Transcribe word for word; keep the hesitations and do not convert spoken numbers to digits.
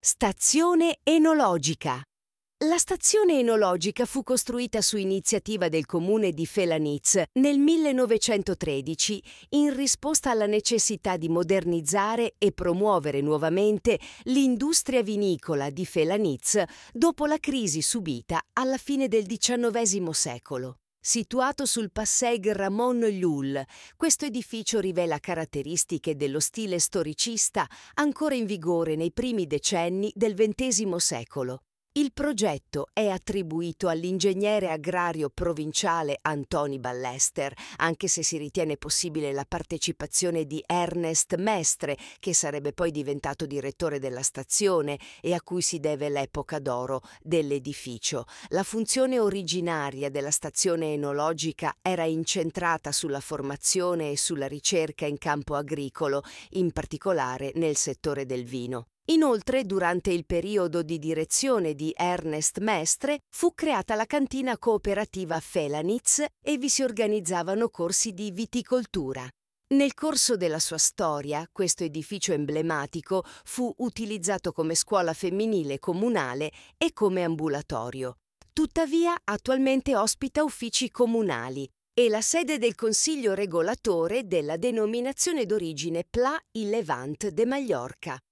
Stazione enologica. La stazione enologica fu costruita su iniziativa del comune di Felanitz nel millenovecentotredici in risposta alla necessità di modernizzare e promuovere nuovamente l'industria vinicola di Felanitz dopo la crisi subita alla fine del diciannovesimo secolo. Situato sul Passeig Ramon Llull, questo edificio rivela caratteristiche dello stile storicista ancora in vigore nei primi decenni del ventesimo secolo. Il progetto è attribuito all'ingegnere agrario provinciale Antoni Ballester, anche se si ritiene possibile la partecipazione di Ernest Mestre, che sarebbe poi diventato direttore della stazione e a cui si deve l'epoca d'oro dell'edificio. La funzione originaria della stazione enologica era incentrata sulla formazione e sulla ricerca in campo agricolo, in particolare nel settore del vino. Inoltre, durante il periodo di direzione di Ernest Mestre, fu creata la cantina cooperativa Felanitz e vi si organizzavano corsi di viticoltura. Nel corso della sua storia, questo edificio emblematico fu utilizzato come scuola femminile comunale e come ambulatorio. Tuttavia, attualmente ospita uffici comunali e la sede del Consiglio regolatore della denominazione d'origine Pla i Levant de Mallorca.